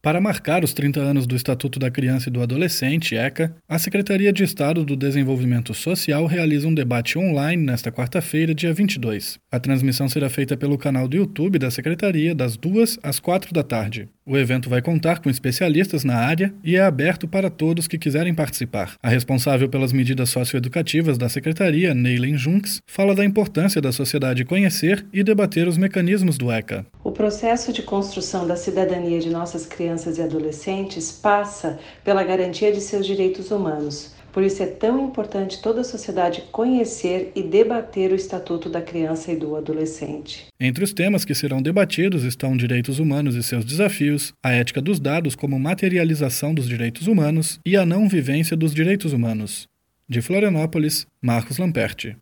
Para marcar os 30 anos do Estatuto da Criança e do Adolescente, ECA, a Secretaria de Estado do Desenvolvimento Social realiza um debate online nesta quarta-feira, dia 22. A transmissão será feita pelo canal do YouTube da Secretaria das 2 às 4 da tarde. O evento vai contar com especialistas na área e é aberto para todos que quiserem participar. A responsável pelas medidas socioeducativas da Secretaria, Neylen Junks, fala da importância da sociedade conhecer e debater os mecanismos do ECA. O processo de construção da cidadania de nossas crianças e adolescentes passa pela garantia de seus direitos humanos. Por isso é tão importante toda a sociedade conhecer e debater o Estatuto da Criança e do Adolescente. Entre os temas que serão debatidos estão direitos humanos e seus desafios, a ética dos dados como materialização dos direitos humanos e a não vivência dos direitos humanos. De Florianópolis, Marcos Lamperti.